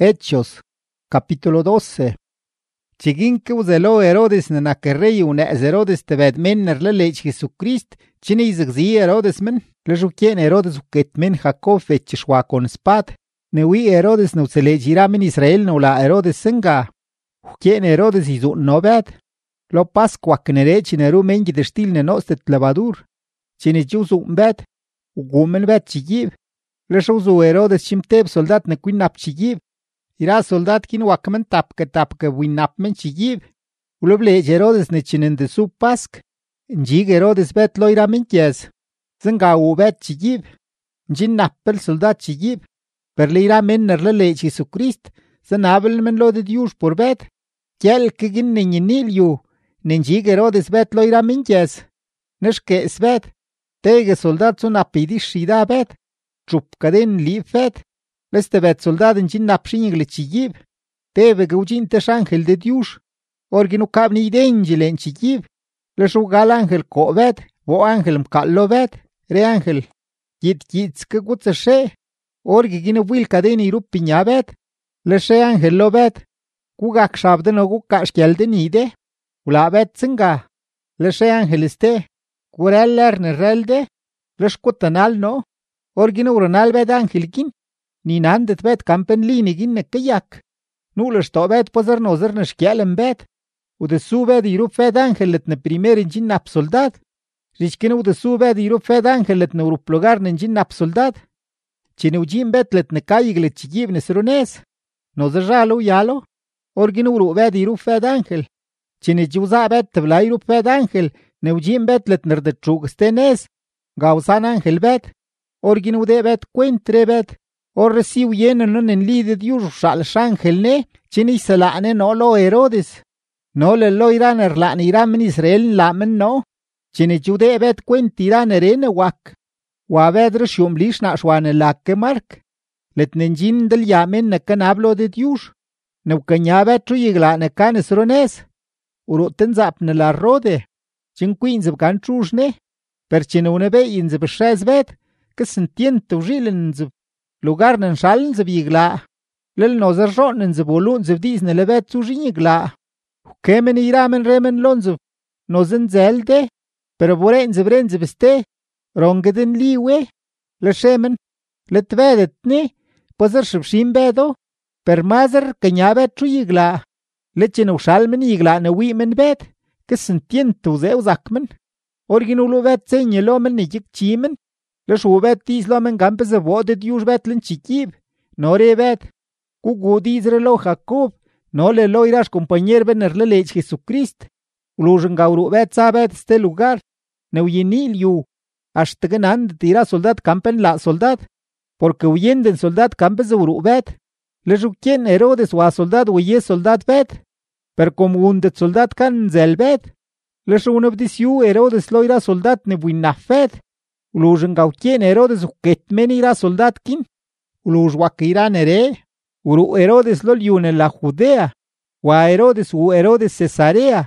Hechos, capítulo 12. Chiginque uzelo Herodes nanakerrey une'ez Herodes tebed men nerlelech Jesucrist, chinizigzi Herodes men, lejukien Herodes uket men Jacob fechishwa con spad, newi Herodes nuzelejira men Israel nula Herodes senga, ukien Herodes izun nobed, lo Pascua knerech neru mengi de stil nenostet levadur, chinijuzun bed, ugumen bed chigib, lejuzu Herodes chimteb soldat nequinap chigib, ira soldat kin wakmen tapke winap men chigib. Uloblej Herodes nechinen de su pask. Njig Herodes bet lo ira men kies. Zenga u bet chigib. Njin nappel soldat chigib. Per le ira men nerlelej Jesucrist. Zenabel men lo de Dios por bet. Kiel kegin nenyenil yu. Nenjig Herodes bet lo ira men kies. Neshke bet. Tege soldat sun apidish shida bet. Chupkaden li fet. Leste bet soldad njin napshinig le chigib. Tebe gaujin tesh ángel de Dios. Orginu kab ni denjil en chigib. Le shugal ángel ko bet. Bo ángel mkallo bet. Re ángel. Git ke gutse she. Orgi ginu wil kadeni rup pinya bet. Le she ángel lo bet. Kugak shabden o gukash kielden ide. Ula bet zinga. Le she ángel este. Kurel erne relde. Le shkutanal no. Orginu ronal bet ángel kin. Ni nandet bet kampen linigin ne kayak. Nules to bet pozar nozer ne shkielen bet. U de su bet irup fed angelet ne primer injin nap soldad. Rishkin u de su bet irup fed angelet ne urup logar ne injin nap soldad. Chine ujin bet let ne kayiglet chigib ne serones. Nozer jalo yalo. Orgin uru bet irup fed angel. Chine juza bet tebla irup fed angel. Ne ujin bet let nerde chug stenes. Gausan angel bet. Orgin ude bet kwentre bet. Or reciu yenen en li de Dios shal shangel ne, chini se la'ne no lo Herodes. No le lo iran erla'ne iran men Israel la'men no. Chini jude bet kwent iran erene wak. Wa bet reshium lish na shwane lakke mark. Let nenjin del yamen ne kan hablo de Dios. Ne ukanya bet tru yigla'ne kan esrones. Uruten zap ne la rode. Chin queen zib kan trushne. Per chine unebe in zib shez bet. Kesentien tujilen zib. Lugar nen shalen zib yigla. Lel nozer ronen zib ulun zib diz ne lebet zujin yigla. Kemen iramen remen lon zib. Nozen zelde. Pero boren zib ren zib este. Rongeden liwe. Le shemen. Le tvedet ne. Pozer shibshim bedo. Per mazer kenyabet chu yigla. Le chen ushalmen yigla ne wimen bet. Kesentien tuzeu zakmen. Orginulu bet senyelomen ne yik chimen. Le shubet tis lomen gampes de Dios bet len chikib. No re bet. Kugu dizre lo Jacob. No le lo iras compañer benerle lech Jesucrist. Ulujen gauru bet sabet este lugar. Ne uyenil yu. Hasta genand tira soldat campen la soldat. Porque huyenden soldat campes uru bet. Le jukien Herodes wa soldat uye soldat bet. Per como undet soldat kan zel bet. Le shunabdis yu Herodes lo ira soldat ne buinafet. Ulujen gaukien Herodes uketmen ira soldat kin. Uluj wakiran ere. Uru Herodes lol yun en la Judea. Wa Herodes u Herodes Cesarea.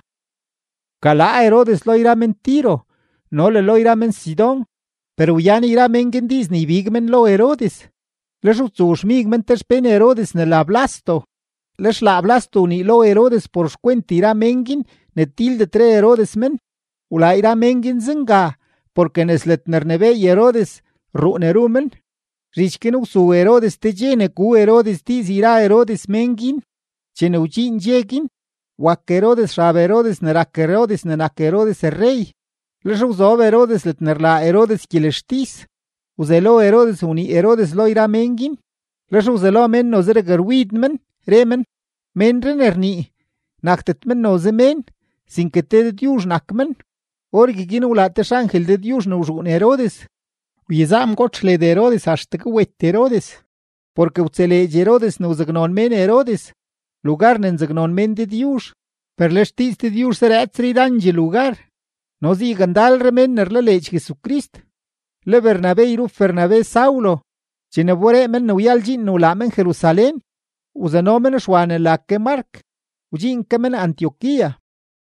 Kala Herodes lo ira mentiro. No le lo ira men Sidón. Pero yan ira mengen Disney bigmen lo Herodes. Les utsush migmen terspen Herodes ne la blasto. Les la blasto ni lo Herodes por squent ira mengen ne tilde tre Herodes men. Ula ira mengen zenga. Porque neslet nernebe Herodes ru'nerumen. Richken su Herodes te jene ku Herodes tiz ira Herodes mengin. Chene uchin jegin. Wak Herodes rab Herodes nerak Herodes nenak Herodes el rey. Les uzob Herodes let nerla Herodes kileshtis. Uzelo Herodes uni Herodes lo ira mengin. Les uzelo men nozer gerwidmen. Remen. Men renerni. Naktet men noze men. Sin que te de Dios nakmen. Orgi ginu la tesh ángel de Dios no ujun Herodes. Uyezam gochle de Herodes hasta que wet Herodes. Porque utzele Herodes no zagnon men Herodes. Lugar nen zagnon men de Dios. Per lestis de Dios será dange lugar. No zigan dal remen nerle lech Jesucrist. Le Bernabé iru Bernabé Saulo. Chine bore men no yaljin no lamen Jerusalén. Uzanomen shwane la que mark. Ujin kemen Antioquía.